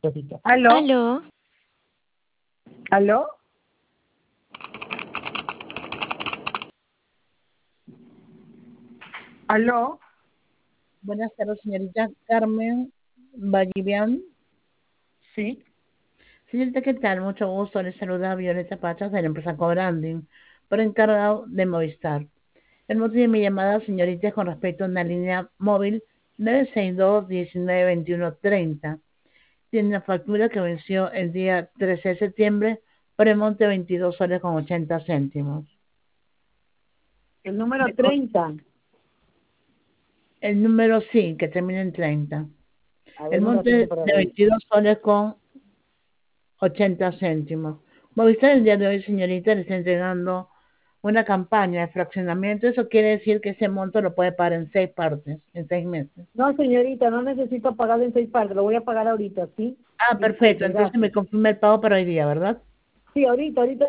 ¿Aló? Aló, ¿Aló? ¿Aló? Buenas tardes, señorita Carmen Vallivian. Sí. Señorita, ¿qué tal? Mucho gusto. Les saluda Violeta Pachas de la empresa Cobranding, por encargado de Movistar. El motivo de mi llamada, señorita, es con respecto a una línea móvil 962-1921-30. Tiene una factura que venció el día 13 de septiembre por el monte 22 soles con 80 céntimos. El número 30. El número sí, que termina en 30. A ver, El un monte ratito para de ver. 22 soles con 80 céntimos. Movistar el día de hoy, señorita, le está entregando una campaña de fraccionamiento. Eso quiere decir que ese monto lo puede pagar en 6 partes, en 6 meses. No, señorita, no necesito pagarlo en 6 partes. Lo voy a pagar ahorita, ¿sí? Ah, perfecto. Disculpe, Entonces gracias. me confirma el pago para hoy día, ¿verdad? Sí, ahorita